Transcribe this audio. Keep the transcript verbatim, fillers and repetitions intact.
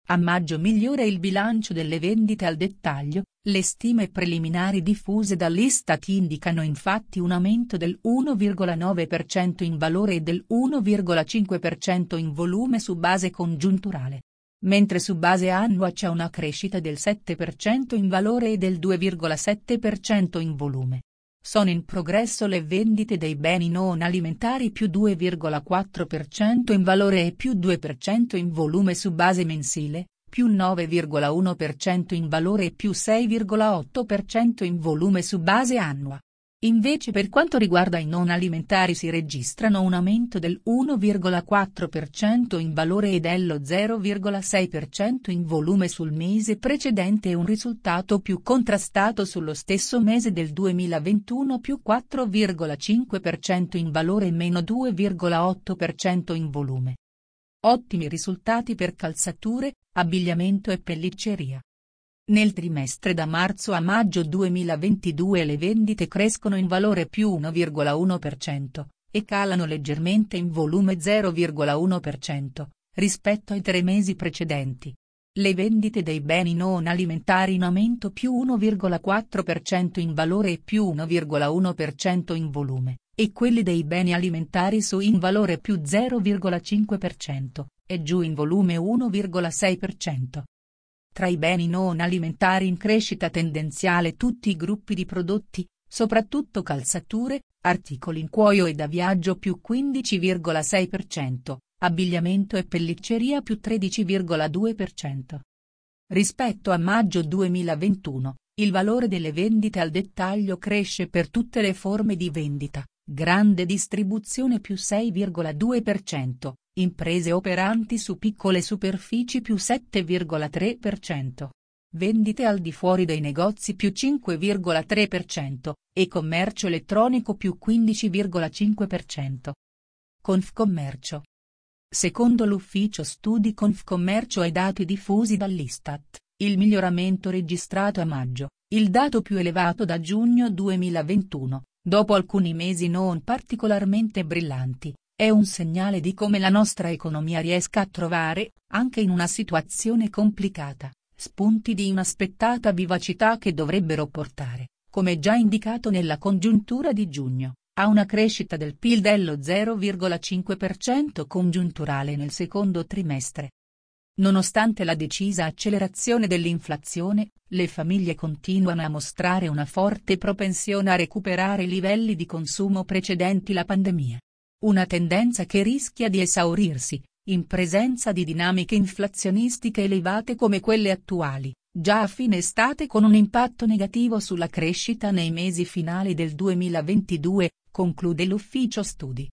A maggio migliora il bilancio delle vendite al dettaglio, le stime preliminari diffuse dall'Istat indicano infatti un aumento del uno virgola nove per cento in valore e del uno virgola cinque per cento in volume su base congiunturale. Mentre su base annua c'è una crescita del sette per cento in valore e del due virgola sette per cento in volume. Sono in progresso le vendite dei beni non alimentari più due virgola quattro per cento in valore e più due per cento in volume su base mensile, più nove virgola uno per cento in valore e più sei virgola otto per cento in volume su base annua. Invece per quanto riguarda i non alimentari si registrano un aumento del uno virgola quattro per cento in valore e dello zero virgola sei per cento in volume sul mese precedente e un risultato più contrastato sullo stesso mese del duemilaventuno più quattro virgola cinque per cento in valore e meno due virgola otto per cento in volume. Ottimi risultati per calzature, abbigliamento e pellicceria. Nel trimestre da marzo a maggio duemilaventidue le vendite crescono in valore più uno virgola uno per cento, e calano leggermente in volume zero virgola uno per cento, rispetto ai tre mesi precedenti. Le vendite dei beni non alimentari in aumento più uno virgola quattro per cento in valore e più uno virgola uno per cento in volume, e quelli dei beni alimentari su in valore più zero virgola cinque per cento, e giù in volume uno virgola sei per cento. Tra i beni non alimentari in crescita tendenziale tutti i gruppi di prodotti, soprattutto calzature, articoli in cuoio e da viaggio più quindici virgola sei per cento, abbigliamento e pellicceria più tredici virgola due per cento. Rispetto a maggio duemilaventuno, il valore delle vendite al dettaglio cresce per tutte le forme di vendita, grande distribuzione più sei virgola due per cento. Imprese operanti su piccole superfici più sette virgola tre per cento. Vendite al di fuori dei negozi più cinque virgola tre per cento, e commercio elettronico più quindici virgola cinque per cento. Confcommercio. Secondo l'ufficio studi Confcommercio e dati diffusi dall'Istat, il miglioramento registrato a maggio, il dato più elevato da giugno duemilaventuno, dopo alcuni mesi non particolarmente brillanti, è un segnale di come la nostra economia riesca a trovare, anche in una situazione complicata, spunti di inaspettata vivacità che dovrebbero portare, come già indicato nella congiuntura di giugno, a una crescita del P I L dello zero virgola cinque per cento congiunturale nel secondo trimestre. Nonostante la decisa accelerazione dell'inflazione, le famiglie continuano a mostrare una forte propensione a recuperare i livelli di consumo precedenti la pandemia. Una tendenza che rischia di esaurirsi, in presenza di dinamiche inflazionistiche elevate come quelle attuali, già a fine estate con un impatto negativo sulla crescita nei mesi finali del duemilaventidue, conclude l'ufficio studi.